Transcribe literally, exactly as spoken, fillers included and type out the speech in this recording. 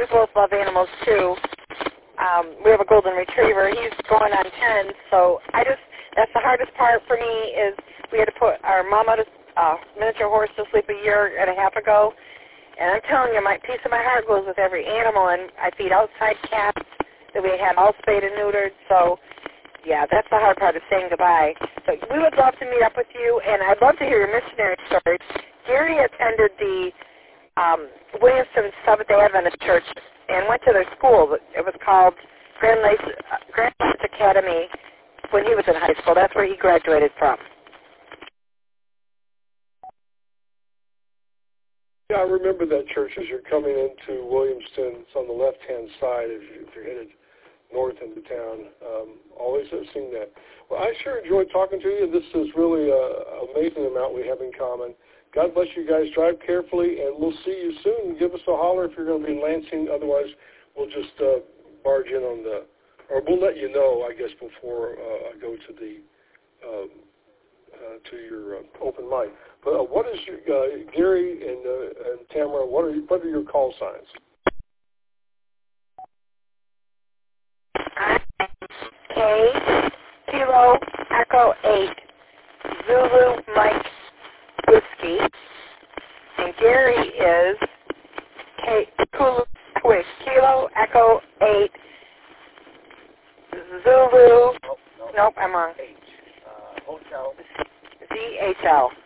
both love animals too. Um, we have a golden retriever. He's going on ten, so I just, that's the hardest part for me is we had to put our mama to, uh, miniature horse to sleep a year and a half ago. And I'm telling you, my piece of my heart goes with every animal, and I feed outside cats that we had all spayed and neutered. So, yeah, that's the hard part of saying goodbye. But we would love to meet up with you, and I'd love to hear your missionary stories. Gary attended the um, Williamston Seventh-day Adventist Church and went to their school. It was called Grand Lakes, uh, Grand Lakes Academy when he was in high school. That's where he graduated from. Yeah, I remember that church as you're coming into Williamston. It's on the left-hand side if, you, if you're headed north into town. Um, always have seen that. Well, I sure enjoyed talking to you. This is really an amazing amount we have in common. God bless you guys. Drive carefully, and we'll see you soon. Give us a holler if you're going to be in Lansing. Otherwise, we'll just uh, barge in on the, or we'll let you know, I guess, before uh, I go to the, um, uh, to your uh, open mic. But uh, what is your, uh, Gary and, uh, and Tamara, what are, you, what are your call signs? K, Kilo, Echo eight, Zulu, Mike, Whiskey. And Gary is K, wait, Kilo, Echo eight, Zulu, Nope, nope. nope, I'm wrong. H, uh, hotel. Z H L.